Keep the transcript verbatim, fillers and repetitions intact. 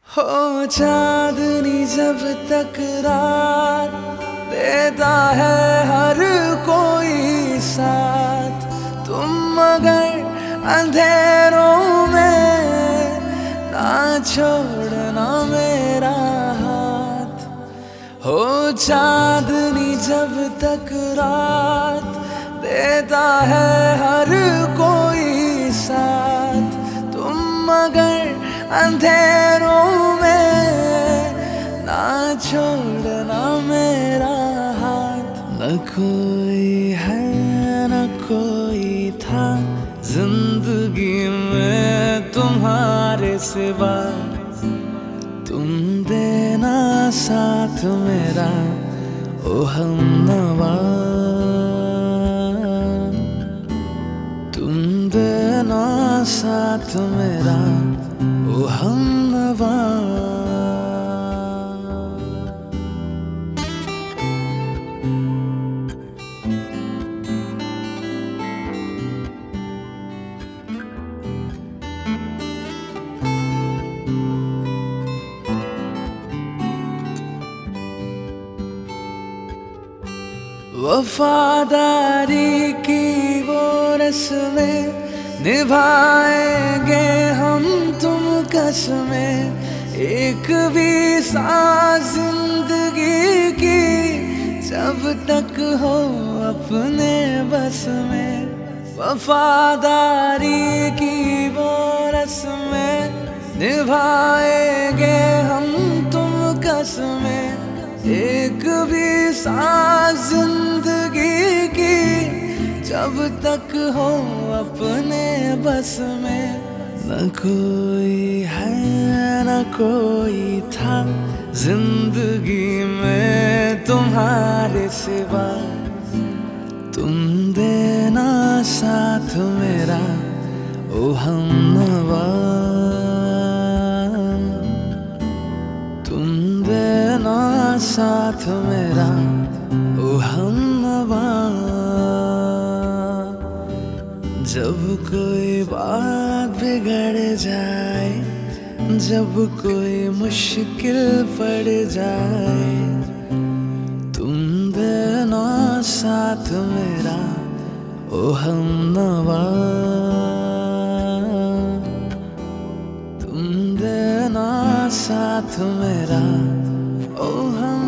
हो चांदनी जब तक रात देता है हर कोई साथ, तुम मगर अंधेरों में ना छोड़ना मेरा हाथ। हो चांदनी जब तक रात देता है हर कोई साथ, तुम मगर अंधेरों में ना छोड़ना मेरा हाथ। न कोई है न कोई था जिंदगी में तुम्हारे सिवा, तुम देना साथ मेरा ओ हमनवा, तुम देना साथ मेरा ओ हमनवा। वफादारी की वो रस्में निभाएंगे हम तुम कसमें, एक भी सांस जिंदगी की जब तक हो अपने बस में। वफादारी की वो रस्में निभाएंगे हम तुम कसमें, एक भी सांस जिंदगी की जब तक हो अपने बस में। न कोई है न कोई था जिंदगी में तुम्हारे सिवा, तुम देना साथ मेरा ओ हमनवा, तुम देना साथ मेरा ओ हमनवा। जब कोई बात बिगड़ जाए, जब कोई मुश्किल पड़ जाए, तुम देना साथ मेरा ओ हमनवा, तुम देना साथ मेरा ओ हम